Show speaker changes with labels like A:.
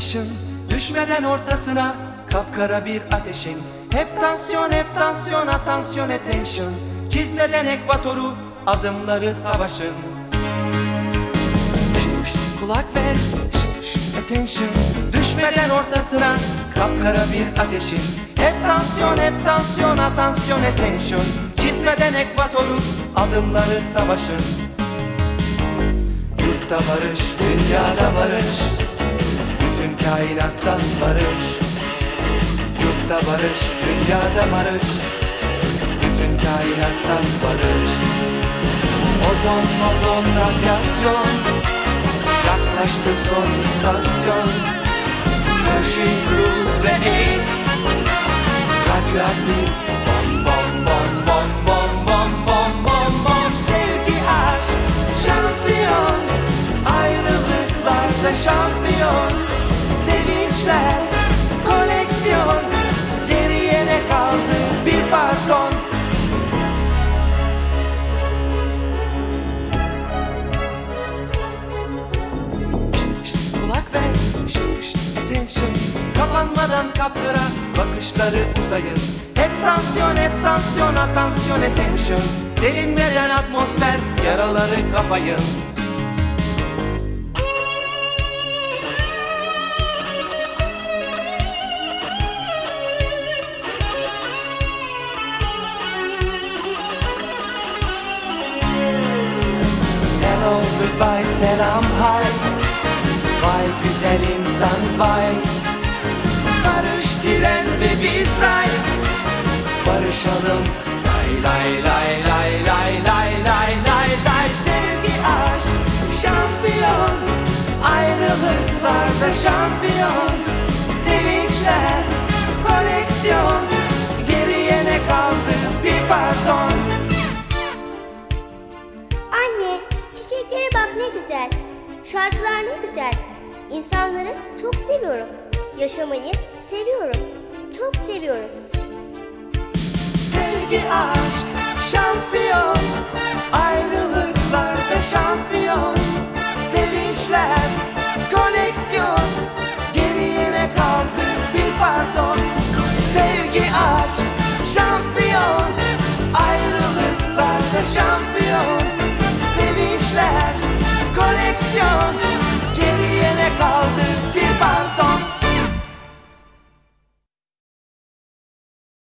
A: attention. Düşmeden ortasına kapkara bir ateşin. Hep tansiyon, hep tansiyon, attention, attention. Çizmeden ekvatoru, adımları savaşın. Kulak ver, attention. Düşmeden ortasına kapkara bir ateşin. Hep tansiyon, hep tansiyon, attention, attention. Çizmeden ekvatoru, adımları savaşın. Yurtta barış, dünyada barış, bütün kainatta barış. Yurtta barış, dünyada barış, bütün kainattan barış. Ozon, ozon, radyasyon, yaklaştı son istasyon. Pershing, Cruz ve AIDS, radyoaktif. Bom bom bom bom bom bom bom bom bom. Sevgi, aşk, şampiyon, ayrılıklarda şampiyon. Sevinçler, koleksiyon, geriye ne kaldı bir pardon. Kulak ver, attention. Kapanmadan kapkara bakışları uzayın. Hep tansiyon, hep tansiyon, attention, attention. Delinmeden atmosfer, yaraları kapayın. Hello, goodbye, selam, hay. Vay güzel insan, vay. Barış, diren ve biz ray. Barışalım, lay lay lay lay lay lay lay lay lay. Sevgi, aşk, şampiyon, ayrılıklarda şampiyon. Sevinçler, koleksiyon, geriye ne kaldı bir pardon.
B: Anne, çiçeklere bak ne güzel. Şarkılar ne güzel. İnsanları çok seviyorum. Yaşamayı seviyorum. Çok seviyorum.